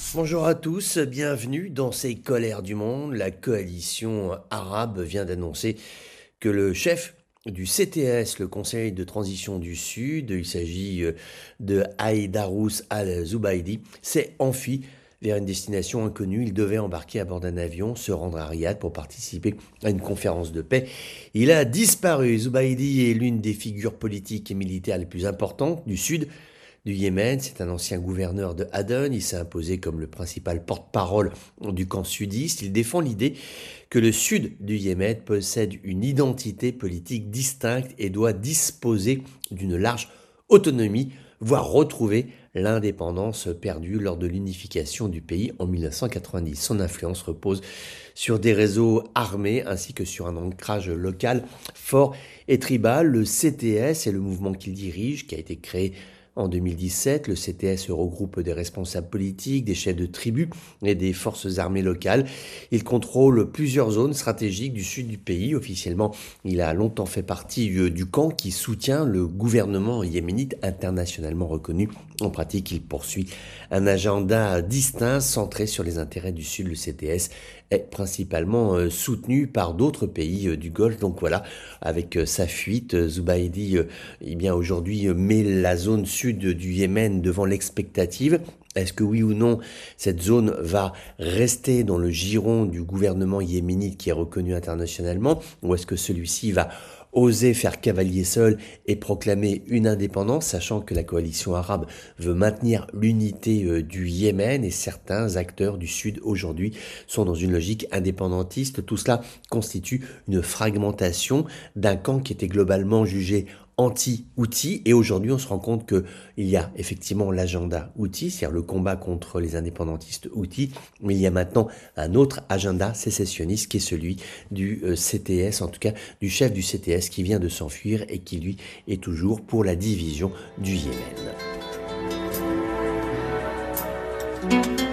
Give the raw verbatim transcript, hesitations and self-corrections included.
Bonjour à tous, bienvenue dans ces colères du monde. La coalition arabe vient d'annoncer que le chef du C T S, le Conseil de transition du Sud, il s'agit euh, de Haïdarous al-Zubaidi, s'est enfui vers une destination inconnue. Il devait embarquer à bord d'un avion, se rendre à Riyad pour participer à une conférence de paix. Il a disparu. Zubaidi est l'une des figures politiques et militaires les plus importantes du Sud du Yémen. C'est un ancien gouverneur de Aden. Il s'est imposé comme le principal porte-parole du camp sudiste. Il défend l'idée que le sud du Yémen possède une identité politique distincte et doit disposer d'une large autonomie, voire retrouver l'indépendance perdue lors de l'unification du pays en mille neuf cent quatre-vingt-dix. Son influence repose sur des réseaux armés ainsi que sur un ancrage local fort et tribal. Le C T S est le mouvement qu'il dirige, qui a été créé en deux mille dix-sept. Le C T S regroupe des responsables politiques, des chefs de tribus et des forces armées locales. Il contrôle plusieurs zones stratégiques du sud du pays. Officiellement, il a longtemps fait partie du camp qui soutient le gouvernement yéménite internationalement reconnu. En pratique, il poursuit un agenda distinct centré sur les intérêts du sud. Le C T S est principalement soutenu par d'autres pays du Golfe. Donc voilà, avec sa fuite, Zubaidi eh bien aujourd'hui met la zone sud du Yémen devant l'expectative. Est-ce que oui ou non, cette zone va rester dans le giron du gouvernement yéménite qui est reconnu internationalement, ou est-ce que celui-ci va oser faire cavalier seul et proclamer une indépendance, sachant que la coalition arabe veut maintenir l'unité du Yémen et certains acteurs du Sud aujourd'hui sont dans une logique indépendantiste. Tout cela constitue une fragmentation d'un camp qui était globalement jugé anti-outils, et aujourd'hui on se rend compte qu'il y a effectivement l'agenda outils, c'est-à-dire le combat contre les indépendantistes outils, mais il y a maintenant un autre agenda sécessionniste qui est celui du euh, C T S, en tout cas du chef du C T S qui vient de s'enfuir et qui lui est toujours pour la division du Yémen.